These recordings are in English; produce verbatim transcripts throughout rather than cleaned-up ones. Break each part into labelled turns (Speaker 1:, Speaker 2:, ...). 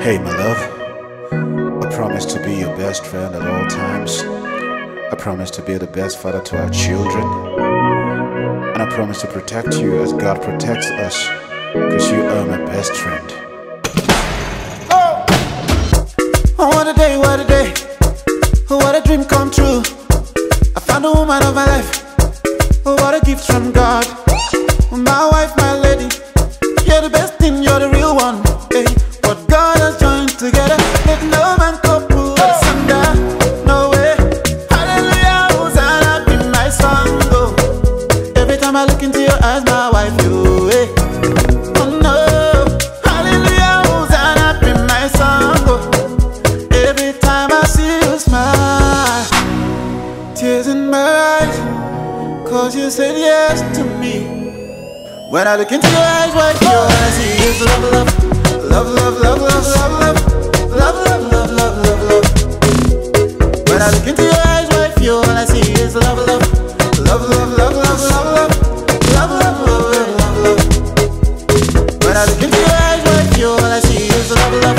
Speaker 1: Hey, my love, I promise to be your best friend at all times. I promise to be the best father to our children. And I promise to protect you as God protects us, because you are my best friend.
Speaker 2: Oh, what a day, what a day. What a dream come true. I found the woman of my life. What a gift from God. My wife, my lady. You're the best thing, you're the real one. Hey, what God has joined together, let no man couple asunder. No way. Hallelujah, Hosanna be my song. Oh, every time I look into your eyes, my wife, you. Hey. Oh no. Hallelujah, Hosanna be my song. Oh, every time I see you smile, tears in my eyes, cause you said yes to me. When I look into your eyes, what you wanna see is love, love, love, love, love, love, love, love, love, love, love, love, love. When I look into your eyes, what you wanna see is love, love, love, love, love, love, love, love, love, love, love, love, love. When I look into your eyes, what you wanna see is love, love.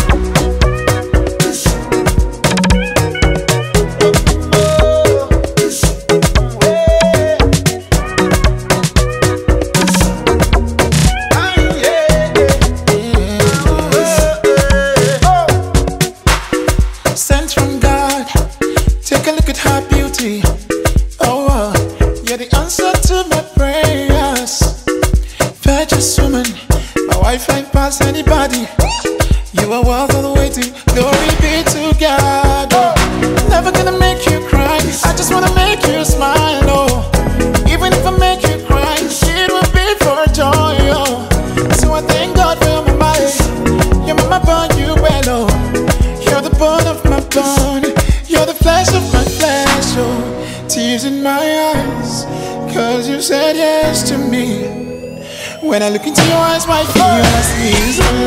Speaker 2: Sent from God, take a look at her beauty. Oh, uh, you're the answer to my prayers. Virtuous woman, my wife ain't past anybody. You are worth all the way to glory be to God. Oh, never gonna make you cry, I just wanna make you smile. Oh, even if I make you cry, it will be for joy. Oh, so I thank God for my mind. Your mama born you well. Oh, you're the bone of my bone, you're the flesh of my flesh. Oh, tears in my eyes, cause you said yes to me. When I look into your eyes, my fear I see is